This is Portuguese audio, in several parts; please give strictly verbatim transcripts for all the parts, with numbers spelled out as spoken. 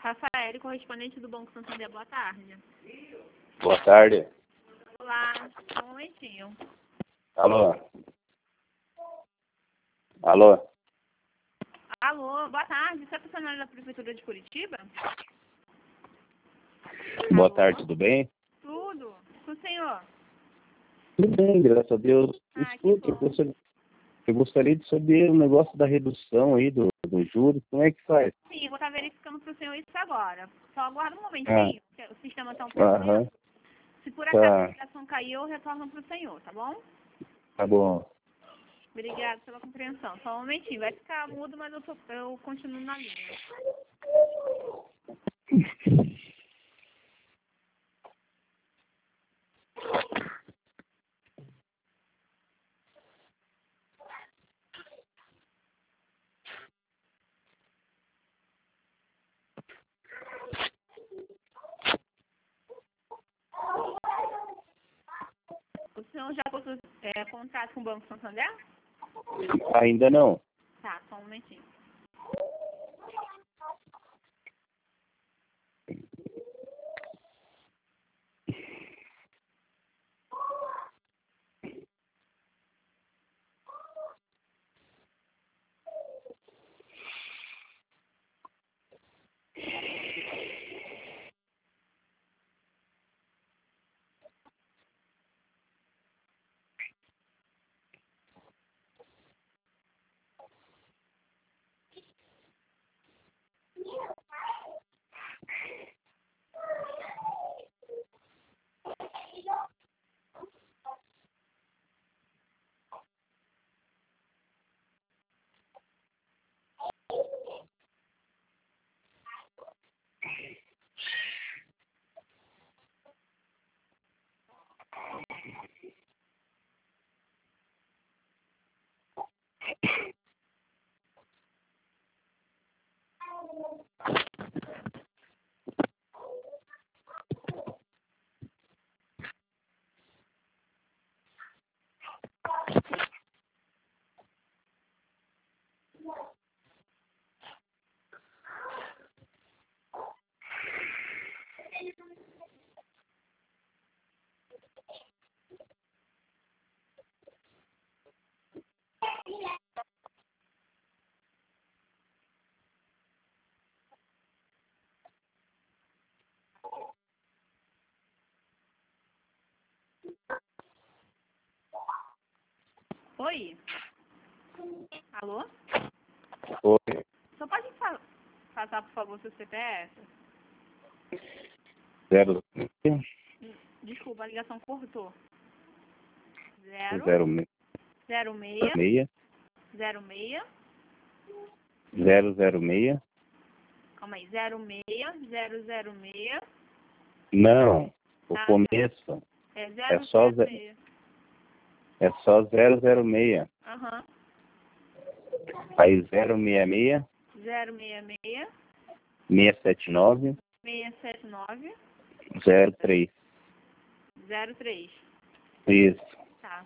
Rafael, correspondente do Banco Santander, boa tarde. Boa tarde. Olá, só um momentinho. Alô? Alô? Alô, boa tarde. Você é funcionário da Prefeitura de Curitiba? Boa Alô? tarde, tudo bem? Tudo. Com o senhor? Tudo bem, graças a Deus. Ah, que Escuta, eu bom. gostaria, eu gostaria de saber o negócio da redução aí do, do juros, como é que faz? Sim, eu vou estar verificando para o senhor isso agora. Só aguarda um momentinho, que o sistema está um pouco Aham, lento. Se por acaso a tá, ligação cair, eu retorno para o senhor, tá bom? tá bom. Obrigada pela compreensão. Só um momentinho. Vai ficar mudo, mas eu, tô, eu continuo na linha. O senhor já possui é, contrato com o Banco Santander? Ainda não. Tá, só um momentinho. Oi? Alô? Oi, Só pode fa- passar, por favor, seu C P F? zero, Hum, Desculpa, a ligação cortou. Zero, zero, me- zero meia, meia, zero meia, zero, zero, meia. calma aí, zero meia, zero zero meia, Não, o tá? começo É é zero só, zero ze- meia. é só zero, zero, meia. Aham. Aí zero, meia, meia, Zero meia meia, meia, sete, nove, meia sete nove, zero, três. zero três. Isso. Tá.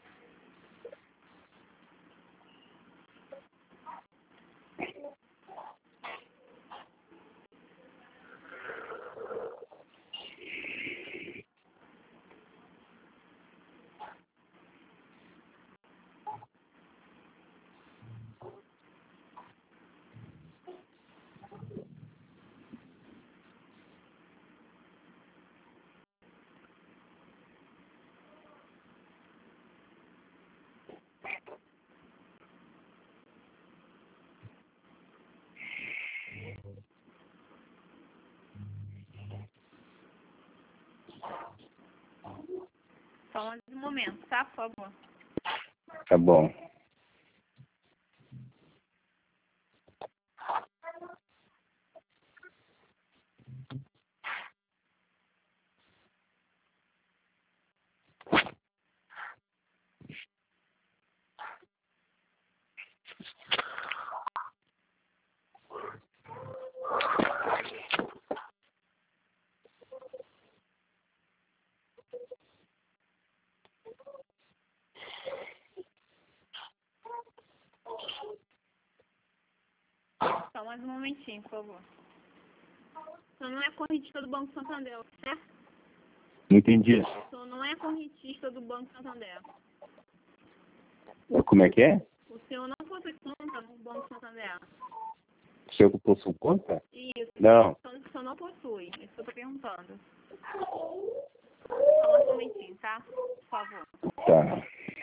Só mais um momento, tá? Por favor. Tá bom. Só mais um momentinho, por favor. O senhor não é correntista do Banco Santander, certo? Não entendi. O senhor não é correntista do Banco Santander. Como é que é? O senhor não possui conta no Banco Santander. Se eu possuo conta? Isso. Não. O senhor não possui. Isso que eu tô perguntando. Só um momentinho, tá? Por favor. Tá.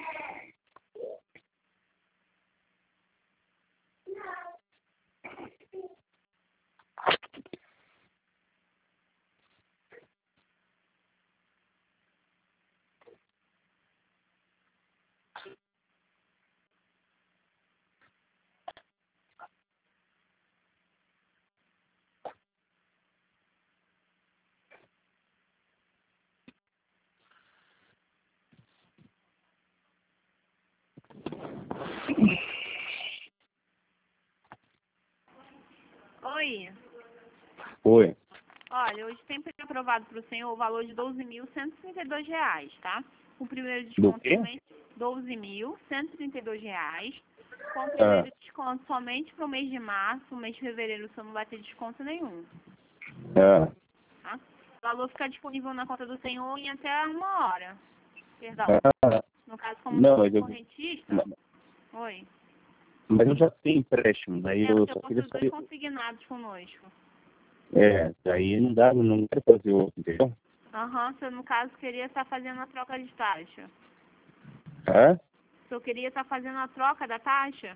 Oi. Oi. Olha, hoje tem aprovado para o senhor o valor de doze mil cento e trinta e dois reais, tá? O primeiro Do desconto quê? somente doze mil cento e trinta e dois reais. Com o Ah. primeiro desconto somente para o mês de março, o mês de fevereiro o senhor não vai ter desconto nenhum, Ah. tá? O valor fica disponível na conta do senhor em até uma hora. Perdão. Ah. No caso, como Não, mas eu... correntista... Não, Oi. mas eu já tenho empréstimo, daí É, eu você só possui queria dois saber. consignados conosco. É, daí não dá, não quero fazer outro, entendeu? Aham, você no caso queria estar fazendo a troca de taxa. Hã? O senhor queria estar fazendo a troca da taxa?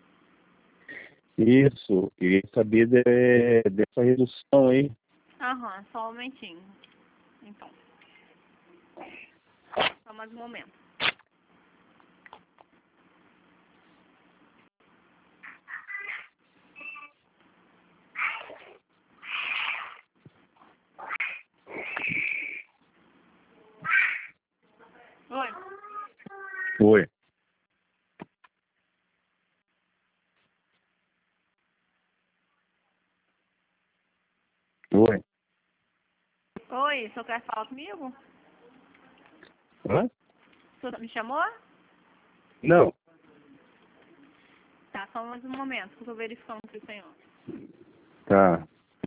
Isso, queria saber de, dessa redução aí. Aham, só um momentinho. Então. Só mais um momento. Oi. Oi. Oi. Oi, o senhor quer falar comigo? Hã? O senhor me chamou? Não. Tá, só mais um momento, que eu estou verificando com o senhor. Tá.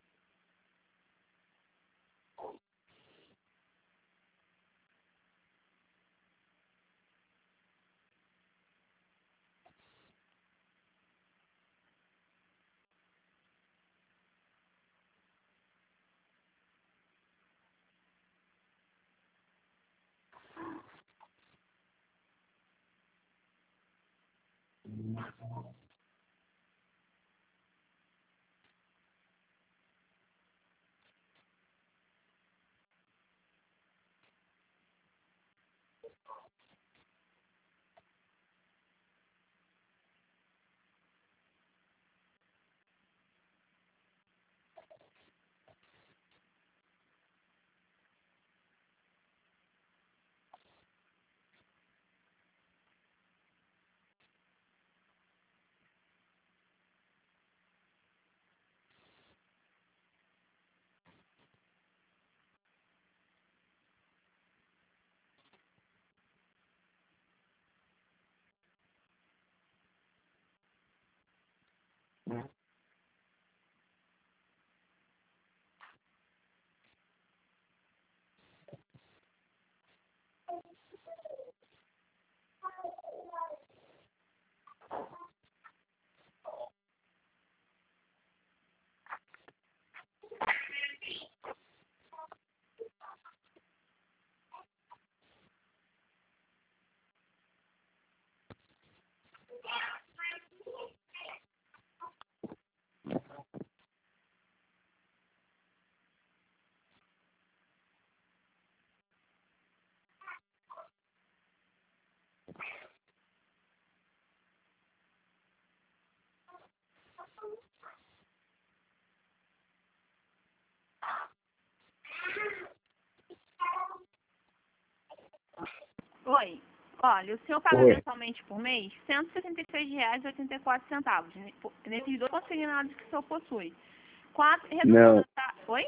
Oi. Olha, o senhor paga Oi. mensalmente por mês cento e setenta e seis reais e oitenta e quatro centavos, né, por- nesses dois consignados que o senhor possui. Com a redução Não. da taxa... Oi?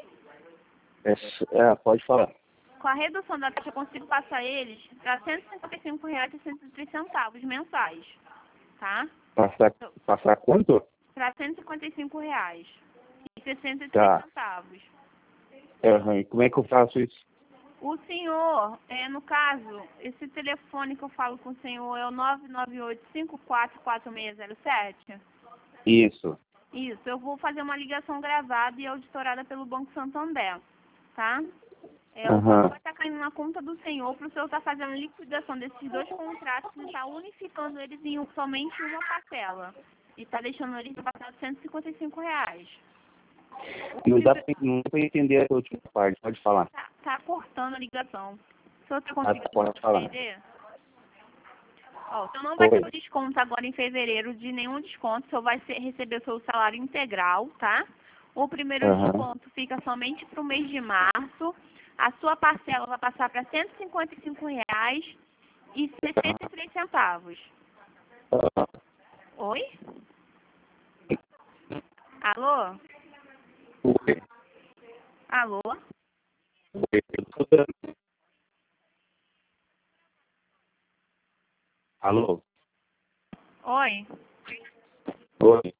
É, s- é, pode falar. Com a redução da taxa, eu consigo passar eles para cento e cinquenta e cinco reais e sessenta e três centavos mensais, tá? Passar, passar quanto? Para cento e cinquenta e cinco reais e sessenta e três Tá. centavos. Uhum. E como é que eu faço isso? O senhor, é, no caso, esse telefone que eu falo com o senhor é o nove nove oito, cinco quatro quatro seis zero sete? Isso. Isso, eu vou fazer uma ligação gravada e auditorada pelo Banco Santander, tá? É, o Uhum. valor vai estar caindo na conta do senhor para o senhor estar fazendo a liquidação desses dois contratos e estar unificando eles em um- somente uma parcela. E está deixando eles na parcela de cento e cinquenta e cinco reais. Não dá pra, não dá pra entender a última parte, pode falar. Tá, tá cortando a ligação. O senhor está Ah, conseguindo pode falar. entender? Ó, o senhor não vai ter Oi. o desconto agora em fevereiro de nenhum desconto, o senhor vai ser, receber o seu salário integral, tá? O primeiro Uhum. desconto fica somente para o mês de março. A sua parcela vai passar para cento e cinquenta e cinco reais e sessenta e três centavos. Oi? Alô? Oi. Alô? Oi. Eu tô dando- Alô? Oi? Oi.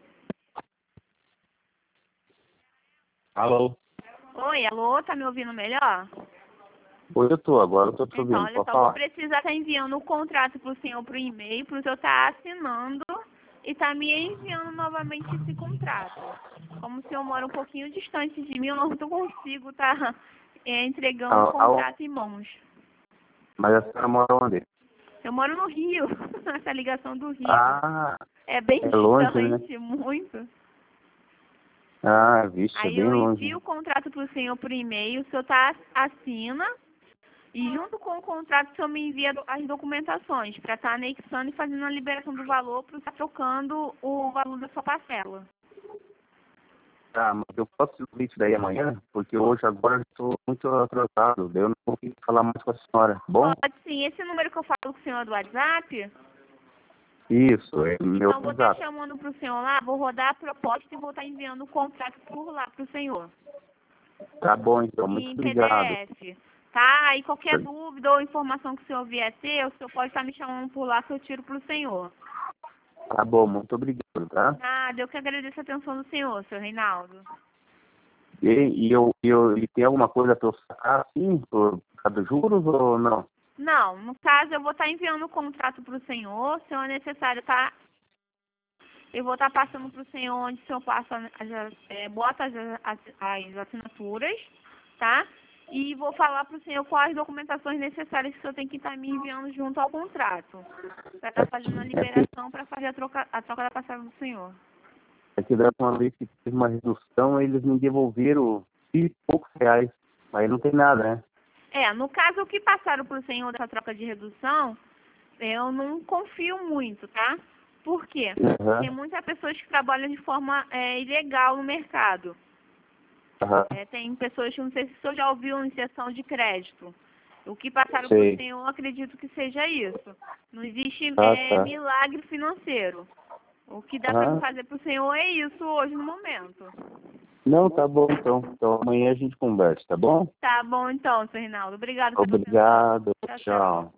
Alô? Oi, alô? Tá me ouvindo melhor? Oi, eu tô, agora eu tô te Então, ouvindo, olha pode só, vou falar. precisar estar enviando o contrato para o senhor por e-mail, para o senhor estar assinando e estar me enviando novamente esse contrato. Como o senhor mora um pouquinho distante de mim, eu não consigo estar é, entregando o Ah, ah, contrato em mãos. mas a senhora mora onde? Eu moro no Rio, essa ligação do Rio. Ah, É bem é longe, né? distante, muito. Ah, vixe, é Aí bem eu longe. envio o contrato para o senhor por e-mail, o senhor tá, assina e junto com o contrato o senhor me envia do- as documentações para estar anexando e fazendo a liberação do valor para estar trocando o valor da sua parcela. Tá, mas eu posso fazer isso daí amanhã? Porque hoje, agora, eu estou muito atrasado, daí eu não consigo falar mais com a senhora, tá bom? Pode sim, esse número que eu falo com o senhor é do WhatsApp, Isso, é meu então eu vou estar WhatsApp. chamando para o senhor lá, vou rodar a proposta e vou estar enviando o contrato por lá para o senhor. Tá bom, então, muito Em obrigado. P D F, tá? E qualquer dúvida ou informação que o senhor vier ter, o senhor pode estar me chamando por lá que eu tiro para o senhor. Tá bom, muito obrigado, tá? Nada, eu que agradeço a atenção do senhor, seu Reinaldo. E, e eu, e eu, e tem alguma coisa para eu sacar, assim, por causa dos juros ou não? Não, no caso eu vou estar enviando o contrato para o senhor, se é necessário, tá? Eu vou estar passando para o senhor onde o senhor passa, as, é, bota as, as, as assinaturas, tá? E vou falar para o senhor quais documentações necessárias que o senhor tem que estar me enviando junto ao contrato. Para estar fazendo a É que, liberação para fazer a troca, a troca da passagem do senhor. é que da última vez que teve uma redução, eles me devolveram e poucos reais. Aí não tem nada, né? É, no caso o que passaram para o senhor dessa troca de redução, eu não confio muito, tá? Por quê? Aham, Tem muitas pessoas que trabalham de forma é, ilegal no mercado. aham, É, tem pessoas que não sei se o senhor já ouviu iniciação de crédito. O que passaram para o sei. senhor, eu acredito que seja isso. Não existe Ah, é, tá. milagre financeiro. O que dá para Aham. fazer para o senhor é isso hoje no momento. Não, tá bom, então. Então amanhã a gente conversa, tá bom? Tá bom então, seu Reinaldo. Obrigado pela atenção. Obrigado, Tchau, tchau. tchau.